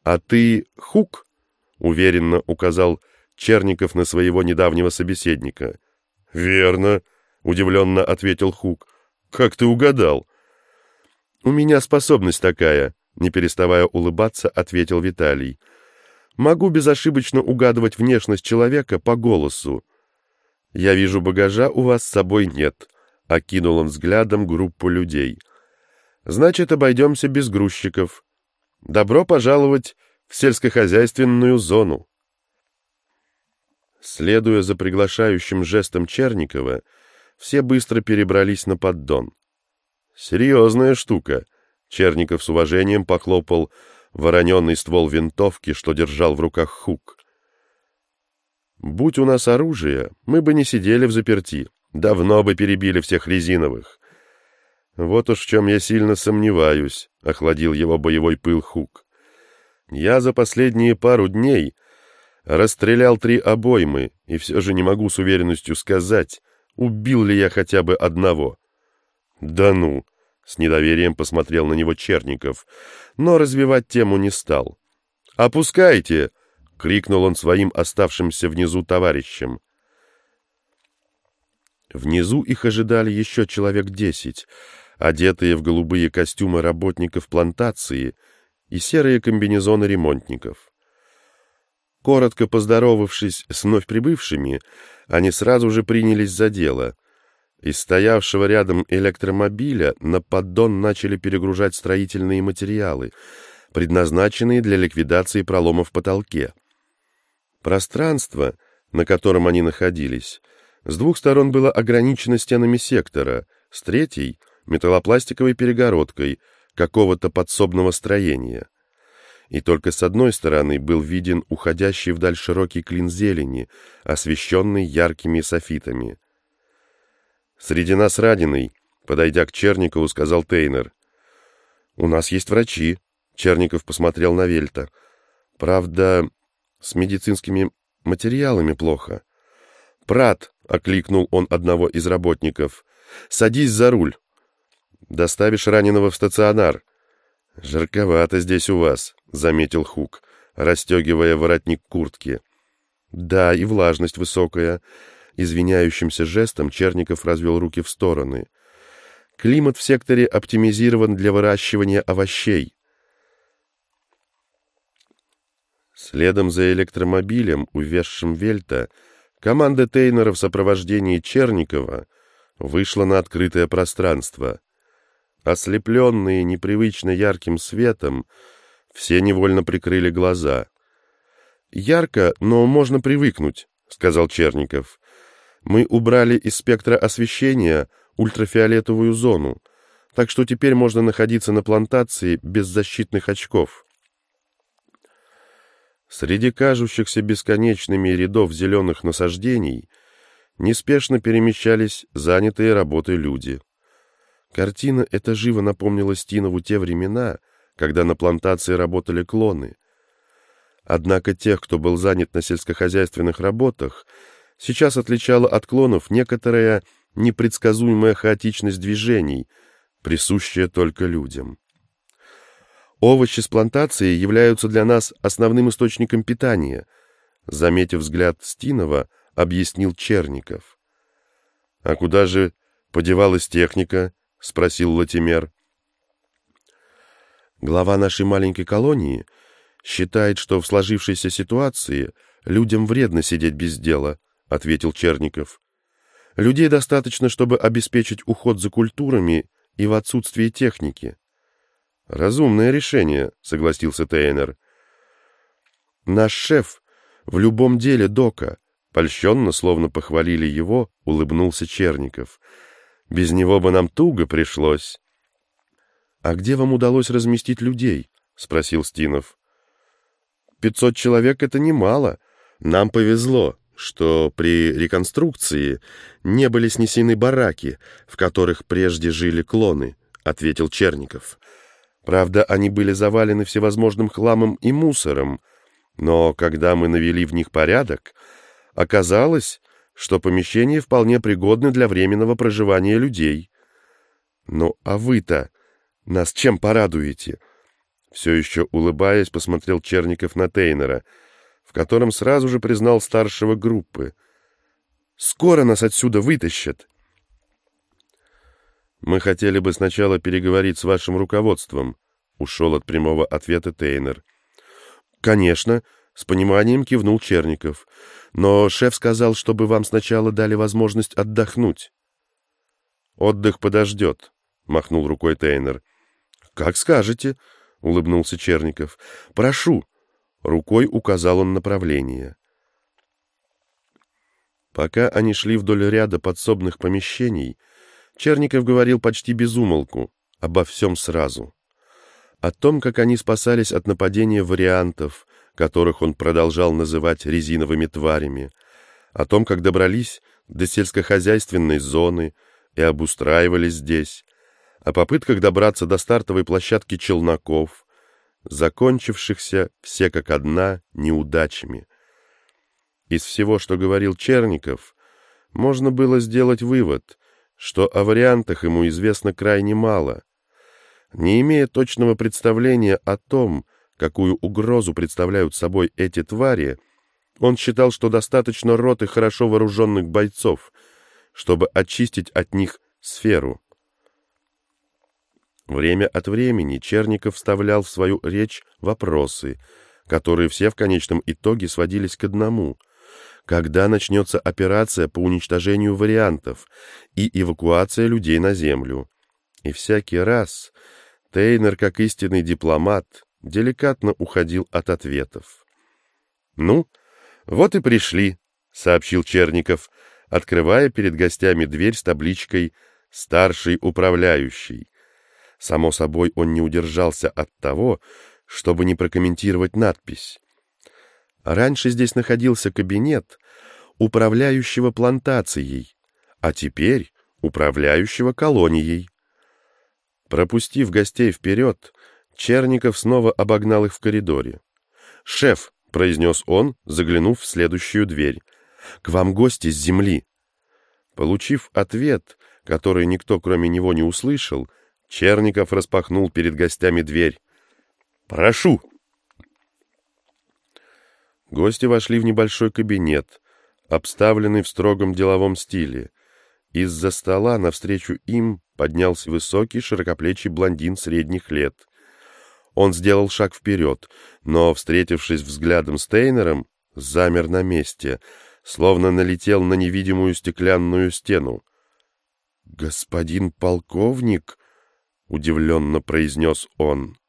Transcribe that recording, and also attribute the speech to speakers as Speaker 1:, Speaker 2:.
Speaker 1: «А ты Хук?» — уверенно указал Черников на своего недавнего собеседника. «Верно», — удивленно ответил Хук. «Как ты угадал?» «У меня способность такая», — не переставая улыбаться, ответил Виталий. «Могу безошибочно угадывать внешность человека по голосу. Я вижу, багажа у вас с собой нет», — окинул он взглядом группу людей. «Значит, обойдемся без грузчиков. Добро пожаловать в сельскохозяйственную зону». Следуя за приглашающим жестом Черникова, все быстро перебрались на поддон. «Серьезная штука», — Черников с уважением похлопал вороненый ствол винтовки, что держал в руках Хук. «Будь у нас оружие, мы бы не сидели взаперти, давно бы перебили всех резиновых». «Вот уж в чем я сильно сомневаюсь», — охладил его боевой пыл Хук. «Я за последние пару дней расстрелял 3 обоймы, и все же не могу с уверенностью сказать, убил ли я хотя бы одного». «Да ну!» — с недоверием посмотрел на него Черников, но развивать тему не стал. «Опускайте!» — крикнул он своим оставшимся внизу товарищам. Внизу их ожидали еще человек 10, одетые в голубые костюмы работников плантации и серые комбинезоны ремонтников. Коротко поздоровавшись с вновь прибывшими, они сразу же принялись за дело. Из стоявшего рядом электромобиля на поддон начали перегружать строительные материалы, предназначенные для ликвидации пролома в потолке. Пространство, на котором они находились, с 2 сторон было ограничено стенами сектора, с третьей — металлопластиковой перегородкой какого-то подсобного строения. И только с одной стороны был виден уходящий вдаль широкий клин зелени, освещенный яркими софитами. «Среди нас раненый», — подойдя к Черникову, сказал Тейнер. «У нас есть врачи», — Черников посмотрел на Вельта. «Правда, с медицинскими материалами плохо». «Прат», — окликнул он одного из работников, — «садись за руль. Доставишь раненого в стационар». «Жарковато здесь у вас», — заметил Хук, расстегивая воротник куртки. «Да, и влажность высокая». Извиняющимся жестом Черников развел руки в стороны. «Климат в секторе оптимизирован для выращивания овощей». Следом за электромобилем, увезшим Вельта, команда Тейнера в сопровождении Черникова вышла на открытое пространство. Ослепленные непривычно ярким светом, все невольно прикрыли глаза. «Ярко, но можно привыкнуть», — сказал Черников. «Мы убрали из спектра освещения ультрафиолетовую зону, так что теперь можно находиться на плантации без защитных очков». Среди кажущихся бесконечными рядов зеленых насаждений неспешно перемещались занятые работой люди. Картина эта живо напомнила Стинову те времена, когда на плантации работали клоны. Однако тех, кто был занят на сельскохозяйственных работах, сейчас отличала от клонов некоторая непредсказуемая хаотичность движений, присущая только людям. «Овощи с плантации являются для нас основным источником питания», заметив взгляд Стинова, объяснил Черников. «А куда же подевалась техника?» — спросил Латимер. «Глава нашей маленькой колонии считает, что в сложившейся ситуации людям вредно сидеть без дела», — ответил Черников. «Людей достаточно, чтобы обеспечить уход за культурами и в отсутствии техники». «Разумное решение», — согласился Тейнер. «Наш шеф в любом деле дока», — польщенно, словно похвалили его, улыбнулся Черников. «Без него бы нам туго пришлось». «А где вам удалось разместить людей?» — спросил Стинов. 500 человек — это немало. Нам повезло, что при реконструкции не были снесены бараки, в которых прежде жили клоны», — ответил Черников. «Правда, они были завалены всевозможным хламом и мусором, но когда мы навели в них порядок, оказалось, что помещения вполне пригодны для временного проживания людей. Ну, а вы-то нас чем порадуете? Все еще улыбаясь, посмотрел Черников на Тейнера, в котором сразу же признал старшего группы. «Скоро нас отсюда вытащат!» «Мы хотели бы сначала переговорить с вашим руководством», — ушел от прямого ответа Тейнер. «Конечно», — с пониманием кивнул Черников. «Но шеф сказал, чтобы вам сначала дали возможность отдохнуть». «Отдых подождет», — махнул рукой Тейнер. «Как скажете», — улыбнулся Черников. «Прошу». Рукой указал он направление. Пока они шли вдоль ряда подсобных помещений, Черников говорил почти без умолку, обо всем сразу. О том, как они спасались от нападения вариантов, которых он продолжал называть резиновыми тварями, о том, как добрались до сельскохозяйственной зоны и обустраивались здесь, о попытках добраться до стартовой площадки челноков, закончившихся все как одна неудачами. Из всего, что говорил Черников, можно было сделать вывод, что о вариантах ему известно крайне мало. Не имея точного представления о том, какую угрозу представляют собой эти твари, он считал, что достаточно роты хорошо вооруженных бойцов, чтобы очистить от них сферу. Время от времени Черников вставлял в свою речь вопросы, которые все в конечном итоге сводились к одному: когда начнется операция по уничтожению вариантов и эвакуация людей на Землю. И всякий раз Тейнер, как истинный дипломат, деликатно уходил от ответов. «Ну, вот и пришли», — сообщил Черников, открывая перед гостями дверь с табличкой «Старший управляющий». Само собой, он не удержался от того, чтобы не прокомментировать надпись. Раньше здесь находился кабинет управляющего плантацией, а теперь управляющего колонией. Пропустив гостей вперед, Черников снова обогнал их в коридоре. «Шеф», — произнес он, заглянув в следующую дверь, — «к вам гости с земли». Получив ответ, который никто кроме него не услышал, Черников распахнул перед гостями дверь. «Прошу!» Гости вошли в небольшой кабинет, обставленный в строгом деловом стиле. Из-за стола навстречу им поднялся высокий, широкоплечий блондин средних лет. Он сделал шаг вперед, но, встретившись взглядом с Тейнером, замер на месте, словно налетел на невидимую стеклянную стену. «Господин полковник», — удивленно произнес он.